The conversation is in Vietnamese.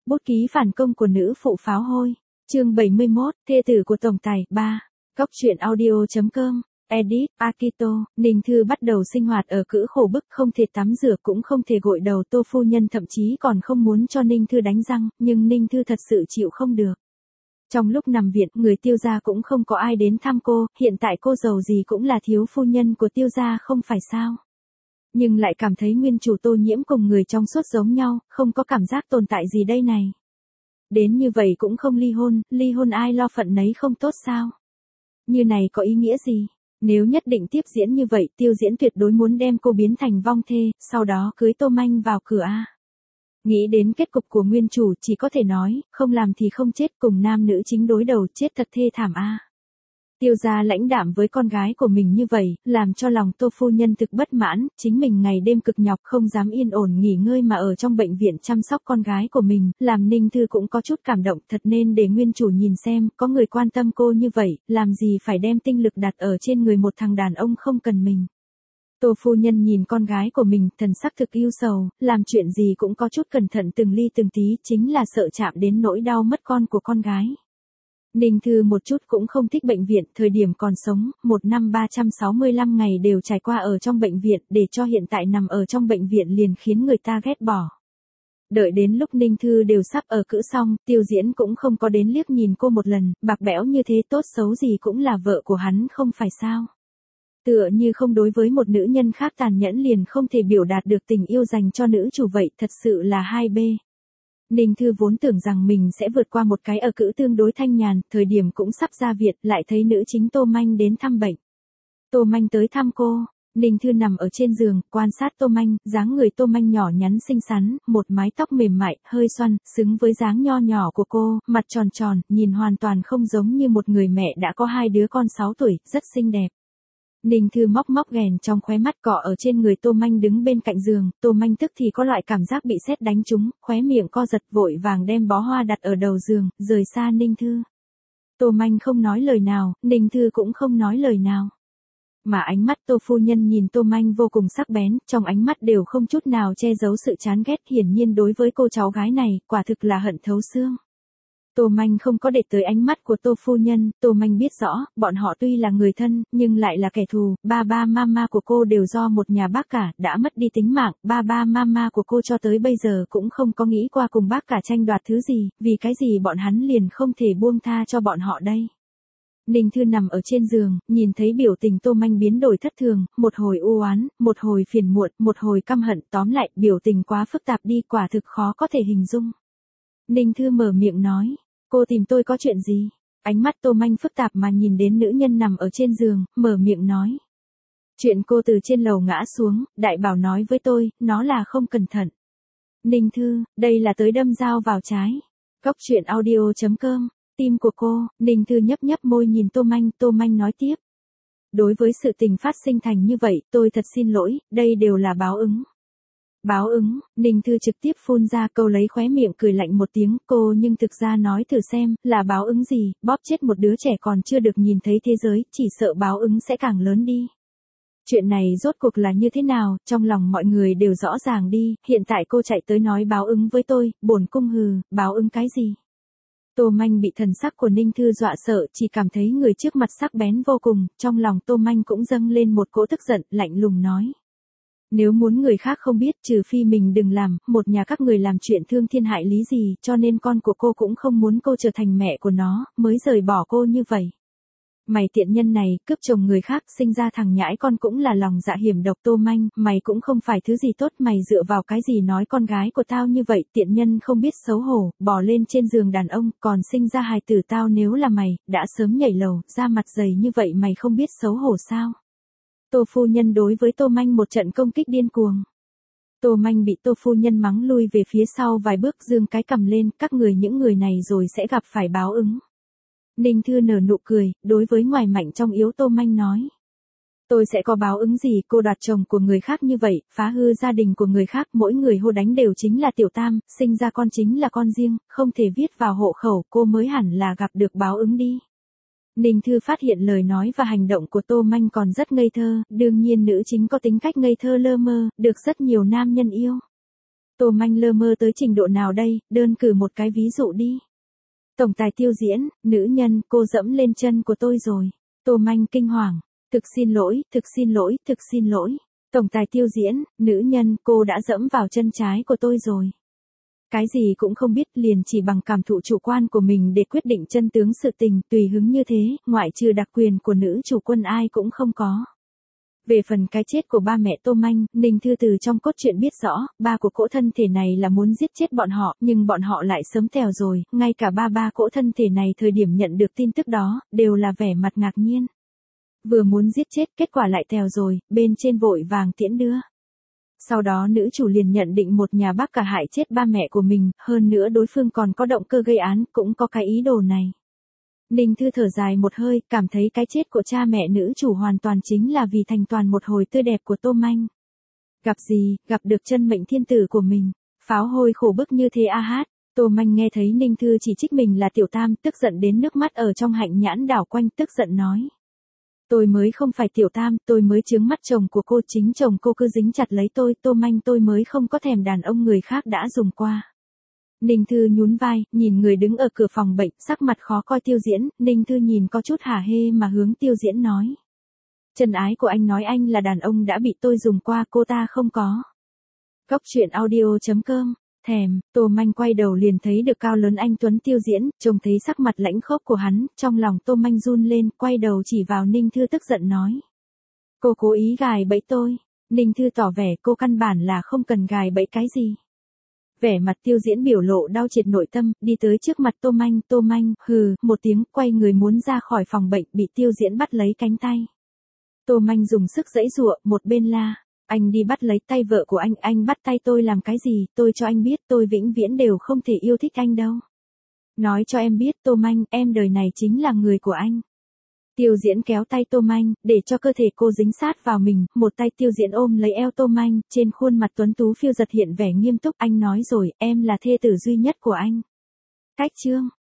Bút ký phản công của nữ phụ pháo hôi. Chương 71, thê tử của tổng tài 3. Cóc truyện audio.com. Edit, Akito. Ninh Thư bắt đầu sinh hoạt ở cữ khổ bức, không thể tắm rửa cũng không thể gội đầu. Tô phu nhân thậm chí còn không muốn cho Ninh Thư đánh răng, nhưng Ninh Thư thật sự chịu không được. Trong lúc nằm viện, người Tiêu gia cũng không có ai đến thăm cô, hiện tại cô giàu gì cũng là thiếu phu nhân của Tiêu gia không phải sao. Nhưng lại cảm thấy nguyên chủ Tô Nhiễm cùng người trong suốt giống nhau, không có cảm giác tồn tại gì đây này. Đến như vậy cũng không ly hôn ai lo phận nấy không tốt sao? Như này có ý nghĩa gì? Nếu nhất định tiếp diễn như vậy, Tiêu Diễn tuyệt đối muốn đem cô biến thành vong thê, sau đó cưới Tô Manh vào cửa a. Nghĩ đến kết cục của nguyên chủ chỉ có thể nói, không làm thì không chết, cùng nam nữ chính đối đầu chết thật thê thảm a. Tiêu gia lãnh đạm với con gái của mình như vậy, làm cho lòng Tô phu nhân thực bất mãn, chính mình ngày đêm cực nhọc không dám yên ổn nghỉ ngơi mà ở trong bệnh viện chăm sóc con gái của mình, làm Ninh Thư cũng có chút cảm động, thật nên để nguyên chủ nhìn xem, có người quan tâm cô như vậy, làm gì phải đem tinh lực đặt ở trên người một thằng đàn ông không cần mình. Tô phu nhân nhìn con gái của mình, thần sắc thực ưu sầu, làm chuyện gì cũng có chút cẩn thận từng ly từng tí, chính là sợ chạm đến nỗi đau mất con của con gái. Ninh Thư một chút cũng không thích bệnh viện, thời điểm còn sống, 1 năm 365 ngày đều trải qua ở trong bệnh viện, để cho hiện tại nằm ở trong bệnh viện liền khiến người ta ghét bỏ. Đợi đến lúc Ninh Thư đều sắp ở cữ xong, Tiêu Diễn cũng không có đến liếc nhìn cô một lần, bạc bẽo như thế tốt xấu gì cũng là vợ của hắn không phải sao. Tựa như không đối với một nữ nhân khác tàn nhẫn liền không thể biểu đạt được tình yêu dành cho nữ chủ vậy, thật sự là 2B. Ninh Thư vốn tưởng rằng mình sẽ vượt qua một cái ở cữ tương đối thanh nhàn, thời điểm cũng sắp ra viện, lại thấy nữ chính Tô Manh đến thăm bệnh. Tô Manh tới thăm cô, Ninh Thư nằm ở trên giường, quan sát Tô Manh, dáng người Tô Manh nhỏ nhắn xinh xắn, một mái tóc mềm mại, hơi xoăn, xứng với dáng nho nhỏ của cô, mặt tròn tròn, nhìn hoàn toàn không giống như một người mẹ đã có 2 đứa con 6 tuổi, rất xinh đẹp. Ninh Thư móc ghèn trong khóe mắt cọ ở trên người Tô Manh đứng bên cạnh giường, Tô Manh tức thì có loại cảm giác bị sét đánh trúng, khóe miệng co giật vội vàng đem bó hoa đặt ở đầu giường, rời xa Ninh Thư. Tô Manh không nói lời nào, Ninh Thư cũng không nói lời nào. Mà ánh mắt Tô phu nhân nhìn Tô Manh vô cùng sắc bén, trong ánh mắt đều không chút nào che giấu sự chán ghét, hiển nhiên đối với cô cháu gái này, quả thực là hận thấu xương. Tô Manh không có để tới ánh mắt của Tô phu nhân, Tô Manh biết rõ, bọn họ tuy là người thân, nhưng lại là kẻ thù, ba mama của cô đều do một nhà bác cả, đã mất đi tính mạng, ba mama của cô cho tới bây giờ cũng không có nghĩ qua cùng bác cả tranh đoạt thứ gì, vì cái gì bọn hắn liền không thể buông tha cho bọn họ đây. Ninh Thư nằm ở trên giường, nhìn thấy biểu tình Tô Manh biến đổi thất thường, một hồi u oán, một hồi phiền muộn, một hồi căm hận, tóm lại, biểu tình quá phức tạp đi, quả thực khó có thể hình dung. Ninh Thư mở miệng nói. Cô tìm tôi có chuyện gì? Ánh mắt Tô Manh phức tạp mà nhìn đến nữ nhân nằm ở trên giường, mở miệng nói. Chuyện cô từ trên lầu ngã xuống, đại bảo nói với tôi, nó là không cẩn thận. Ninh Thư, đây là tới đâm dao vào trái. Cóc truyện audio.com, tim của cô, Ninh Thư nhấp môi nhìn Tô Manh nói tiếp. Đối với sự tình phát sinh thành như vậy, tôi thật xin lỗi, đây đều là báo ứng. Báo ứng, Ninh Thư trực tiếp phun ra câu lấy khóe miệng cười lạnh một tiếng, cô nhưng thực ra nói thử xem, là báo ứng gì, bóp chết một đứa trẻ còn chưa được nhìn thấy thế giới, chỉ sợ báo ứng sẽ càng lớn đi. Chuyện này rốt cuộc là như thế nào, trong lòng mọi người đều rõ ràng đi, hiện tại cô chạy tới nói báo ứng với tôi, bổn cung hừ, báo ứng cái gì? Tô Manh bị thần sắc của Ninh Thư dọa sợ, chỉ cảm thấy người trước mặt sắc bén vô cùng, trong lòng Tô Manh cũng dâng lên một cỗ tức giận, lạnh lùng nói. Nếu muốn người khác không biết trừ phi mình đừng làm, một nhà các người làm chuyện thương thiên hại lý gì, cho nên con của cô cũng không muốn cô trở thành mẹ của nó, mới rời bỏ cô như vậy. Mày tiện nhân này, cướp chồng người khác, sinh ra thằng nhãi con cũng là lòng dạ hiểm độc. Tô Manh, mày cũng không phải thứ gì tốt, mày dựa vào cái gì nói con gái của tao như vậy, tiện nhân không biết xấu hổ, bò lên trên giường đàn ông, còn sinh ra hài tử tao nếu là mày, đã sớm nhảy lầu, da mặt dày như vậy mày không biết xấu hổ sao? Tô phu nhân đối với Tô Manh một trận công kích điên cuồng. Tô Manh bị Tô phu nhân mắng lui về phía sau vài bước, giương cái cầm lên, các người những người này rồi sẽ gặp phải báo ứng. Ninh Thư nở nụ cười, đối với ngoài mạnh trong yếu Tô Manh nói. Tôi sẽ có báo ứng gì, cô đoạt chồng của người khác như vậy, phá hư gia đình của người khác, mỗi người hô đánh đều chính là tiểu tam, sinh ra con chính là con riêng, không thể viết vào hộ khẩu, cô mới hẳn là gặp được báo ứng đi. Ninh Thư phát hiện lời nói và hành động của Tô Manh còn rất ngây thơ, đương nhiên nữ chính có tính cách ngây thơ lơ mơ, được rất nhiều nam nhân yêu. Tô Manh lơ mơ tới trình độ nào đây, đơn cử một cái ví dụ đi. Tổng tài Tiêu Diễn, nữ nhân, cô dẫm lên chân của tôi rồi. Tô Manh kinh hoàng. Thực xin lỗi, thực xin lỗi, thực xin lỗi. Tổng tài Tiêu Diễn, nữ nhân, cô đã dẫm vào chân trái của tôi rồi. Cái gì cũng không biết, liền chỉ bằng cảm thụ chủ quan của mình để quyết định chân tướng sự tình, tùy hứng như thế, ngoại trừ đặc quyền của nữ chủ quân ai cũng không có. Về phần cái chết của ba mẹ Tô Manh, Ninh Thư từ trong cốt truyện biết rõ, ba của cỗ thân thể này là muốn giết chết bọn họ, nhưng bọn họ lại sớm tèo rồi, ngay cả ba cỗ thân thể này thời điểm nhận được tin tức đó, đều là vẻ mặt ngạc nhiên. Vừa muốn giết chết, kết quả lại tèo rồi, bên trên vội vàng tiễn đưa. Sau đó nữ chủ liền nhận định một nhà bác cả hại chết ba mẹ của mình, hơn nữa đối phương còn có động cơ gây án, cũng có cái ý đồ này. Ninh Thư thở dài một hơi, cảm thấy cái chết của cha mẹ nữ chủ hoàn toàn chính là vì thành toàn một hồi tươi đẹp của Tô Manh. Gặp gì, gặp được chân mệnh thiên tử của mình, pháo hôi khổ bức như thế a hát. Tô Manh nghe thấy Ninh Thư chỉ trích mình là tiểu tam, tức giận đến nước mắt ở trong hạnh nhãn đảo quanh, tức giận nói. Tôi mới không phải tiểu tam, tôi mới chướng mắt chồng của cô, chính chồng cô cứ dính chặt lấy tôi, Tô Manh tôi mới không có thèm đàn ông người khác đã dùng qua. Ninh Thư nhún vai, nhìn người đứng ở cửa phòng bệnh, sắc mặt khó coi Tiêu Diễn, Ninh Thư nhìn có chút hả hê mà hướng Tiêu Diễn nói. Chân ái của anh nói anh là đàn ông đã bị tôi dùng qua, cô ta không có. Góc truyện audio.com, thèm, Tô Manh quay đầu liền thấy được cao lớn anh Tuấn Tiêu Diễn, trông thấy sắc mặt lãnh khốc của hắn, trong lòng Tô Manh run lên, quay đầu chỉ vào Ninh Thư tức giận nói. Cô cố ý gài bẫy tôi. Ninh Thư tỏ vẻ cô căn bản là không cần gài bẫy cái gì. Vẻ mặt Tiêu Diễn biểu lộ đau triệt nội tâm, đi tới trước mặt Tô Manh, hừ, một tiếng, quay người muốn ra khỏi phòng bệnh, bị Tiêu Diễn bắt lấy cánh tay. Tô Manh dùng sức giãy giụa, một bên la, anh đi bắt lấy tay vợ của anh bắt tay tôi làm cái gì, tôi cho anh biết tôi vĩnh viễn đều không thể yêu thích anh đâu. Nói cho em biết Tô Manh, em đời này chính là người của anh. Tiêu Diễn kéo tay Tô Manh, để cho cơ thể cô dính sát vào mình, một tay Tiêu Diễn ôm lấy eo Tô Manh, trên khuôn mặt tuấn tú phiêu giật hiện vẻ nghiêm túc, anh nói rồi, em là thê tử duy nhất của anh. Cách chương